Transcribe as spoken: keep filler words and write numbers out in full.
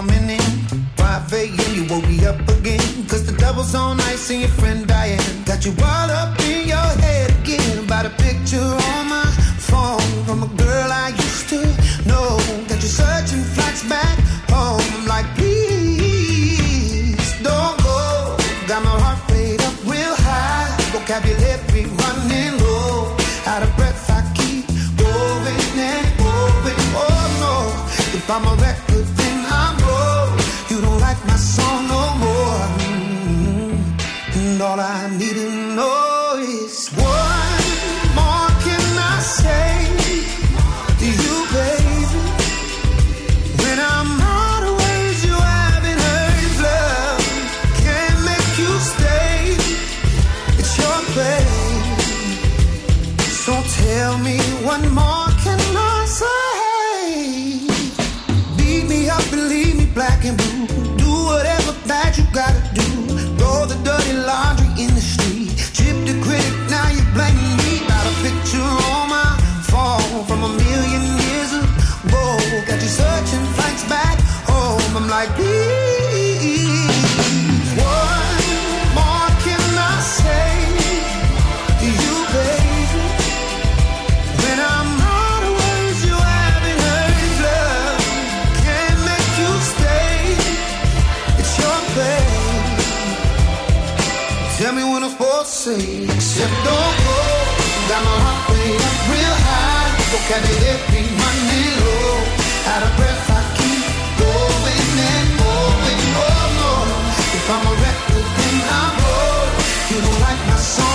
tormenting. five a.m. you woke me up again. Cause the devil's on ice and your friend Diane got you all up in your head again. About a picture on my phone from a girl I used to know. Got you searching flights back home. I'm like, please don't go. Got my heart rate up real high, vocabulary running low. Out of breath I keep going and going. Oh no, if I'm a record then I'm broke. You don't like my song no more. Mm-hmm. And all I need to know is what more can I say to you, baby? When I'm out of words you haven't heard, love can't make you stay. It's your play. So tell me what more can I say? Beat me up and leave me black and blue. Do whatever bad you gotta do. Throw the dirty laundry in the street. Chip the critic, now you're blaming me. Got a picture on my phone from a million years ago. Got you searching flights back home. I'm like, please, what more can I say to you, baby? When I'm out of words you haven't heard, love can't make you stay. It's your play. Tell me what I'm supposed to say, except don't go. Got my heart way up real high, vocabulary running low. Out of breath I keep going and going. Oh no, if I'm a record then I'm broke. You don't like my song